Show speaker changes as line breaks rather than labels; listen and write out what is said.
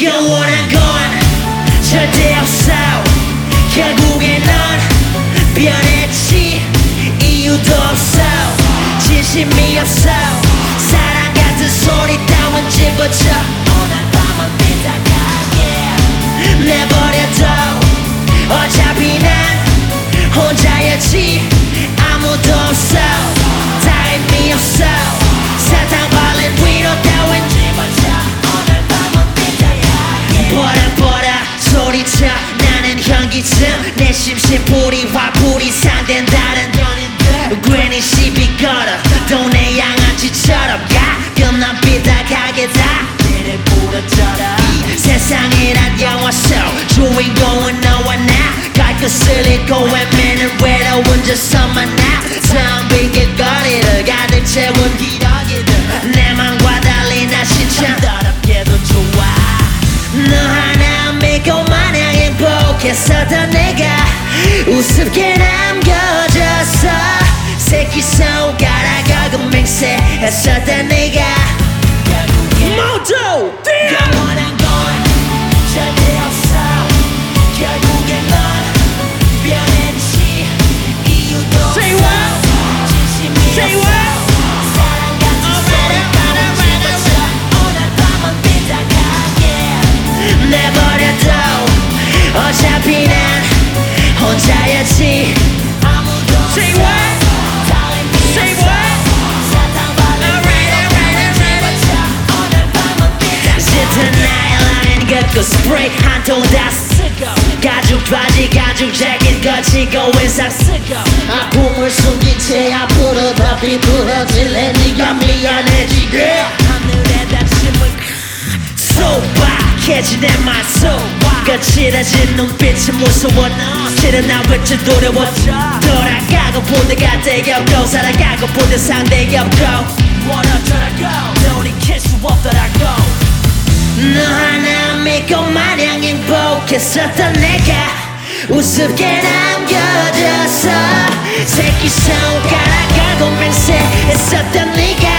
영원한 건 절대 없어. 결국엔 넌 변했지. 이유도 없어. 진심이 없어. 사랑 같은 소리 따윈 집어쳐. 오늘 밤은 빗다가게 내버려둬. 어차피 난 혼자였지. 아무도 없어. 다 의미 없어. 사탕 발린 위로 따윈 집어쳐. 오늘 밤은 빗다가게 버라 소리쳐. 나는 현기증. 내 심심풀이 화풀이 상된다는 연인들. 괜히 시비 걸어. 동네 양아치처럼 가끔 난 빗다가게 다 이를 부러져라. 이 세상이란 영화 속 주인공은 너와 나. 갈 것을 잃고 헤매는 외로운 저서만 나. 텅빈 거리를 가득 채운 기러기들. 내 맘과 달리 날씨 참 더럽게도 좋아. 너 하나 믿고 마냥 행복했었던 내가 우습게 남겨졌어. 새끼 손가락 걸고 맹세했었던 내가 모두 영원한 건 절대 없어. 결국엔 넌 변했지. 이유도 없어. 진심이 없어. 사랑 같은 소리 따윈 집어쳐. 오늘 밤은 빗다가게 내버려둬. 어차피 난 혼자였지. 아무도 없어. Say what? 사탕 발린 오늘 밤은 빗다가게 짙은 나의 라인 긋고 스프레이 한 통 다 쓰고 가죽 바지 가죽 재킷 거치고 인상 쓰고 아픔을 숨긴 채 앞으로 더 비부러질래. 네가 미안해지게 하늘에다 침을 소박해진 내 맘속 거칠어진 눈빛이 무서워. 실은 나 외쳐 두려워. 돌아가고 보내가 되었고 살아가고 보내 상대 없고 멀어져라고 돌이킬 수 없더라고. 너 하나 믿고 마냥 행복했었던 내가 우습게 남겨졌어. 새끼 손가락 걸고 맹세했었던 네가